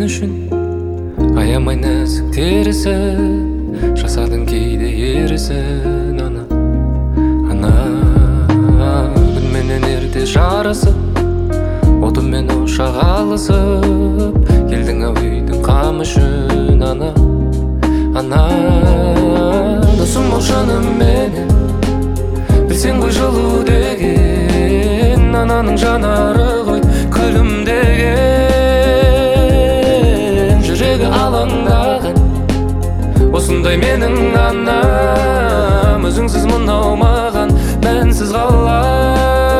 үшін аямай нәзік терісін жасадың кейде ерісін ана күнменен ерте жарысып отымен ошақ алысып келдің ау үйдің қамы үшін ана досым бол шынымен білсең ғой жылу деген ананың жанары ғой күлімдеген жүрегі алаңдаған осындай менің анам өзіңсіз мынау маған мәнсіз қалай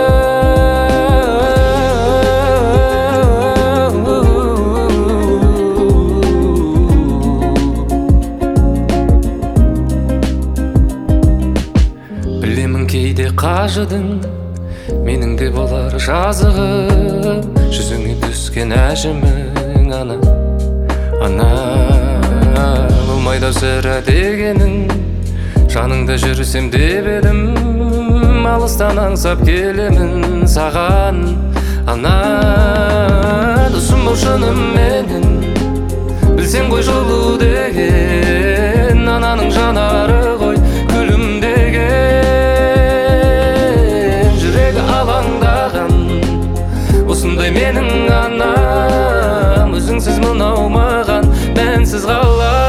кейде қажыдың менің де болар жазығым жүзіңе түскен әжімің ана болмайды сірә дегенің жаныңда жүрсем деп едім алыстан аңсап келемін саған ана досым бол шынымен білсең ғой жылу деген ананың жанары ғой осындай менің анам өзіңсіз мынау маған мәнсіз қалай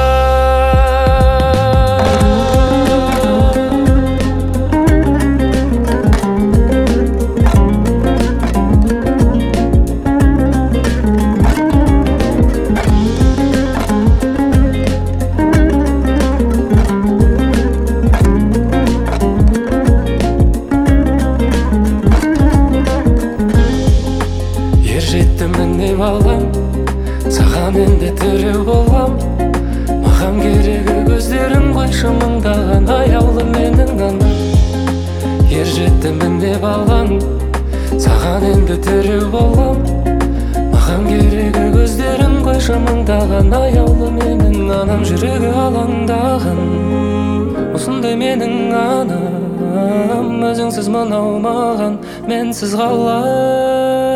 деп алам саған енді тіреу болам маған керегі көздерің ғой шымыңдаған аяулы менің анам ер жеттімін деп алам саған енді тіреу болам маған керегі көздерің ғой шымыңдаған аяулы менің анам жүрегі алаңдаған осындай менің анам өзіңсіз мынау маған мәнсіз қалай